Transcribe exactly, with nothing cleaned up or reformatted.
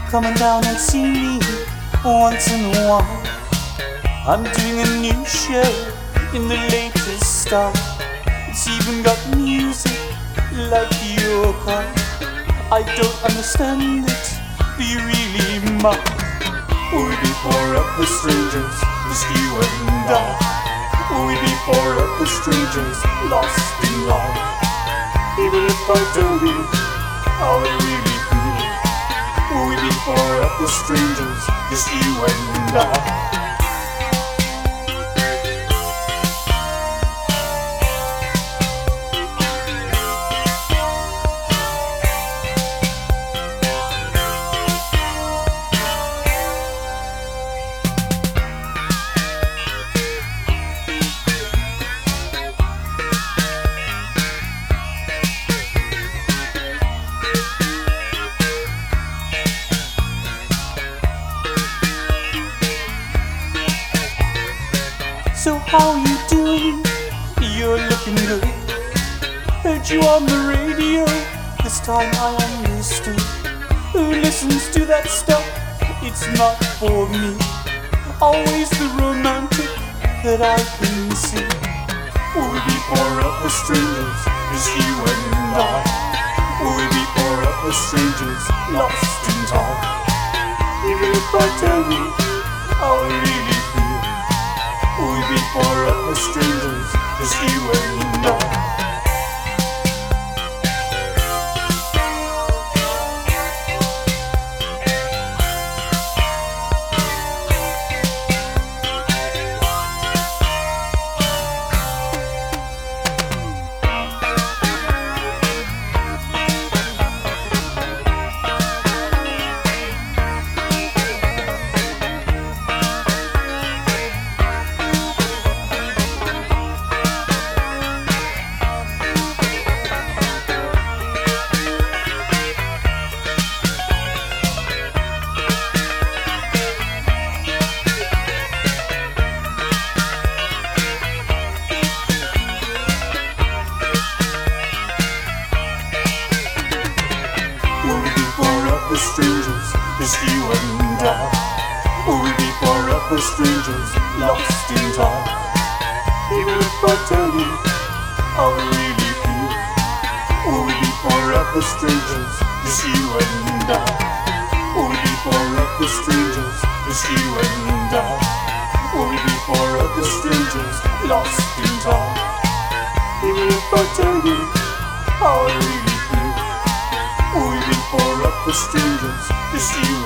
Come on down and see me once in a while. I'm doing a new show in the latest style. It's even got music like your kind. I don't understand it, do you really mind? Would we be four upper strangers, just you and I? Would we be four upper strangers, lost in life? Even if I tell you how I really feel, would we be four upper strangers, just you and I? So how you doing? You're looking good. Heard you on the radio, this time I understood. Who listens to that stuff? It's not for me. Always the romantic that I can see. Will we be four upper strangers, just you and I? Will we be four upper strangers, lost in time? Even if I tell you how I really feel, will we be four upper strangers, just you and I? Strangers, just you and I. Will we be four upper strangers, lost in time? Even if I tell you how I really feel, will we be four upper strangers, just you and I? Will we be four upper strangers, just you and I? Will we be four upper strangers, lost in time? Even if I tell you how I really feel, will we be four upper strangers, just you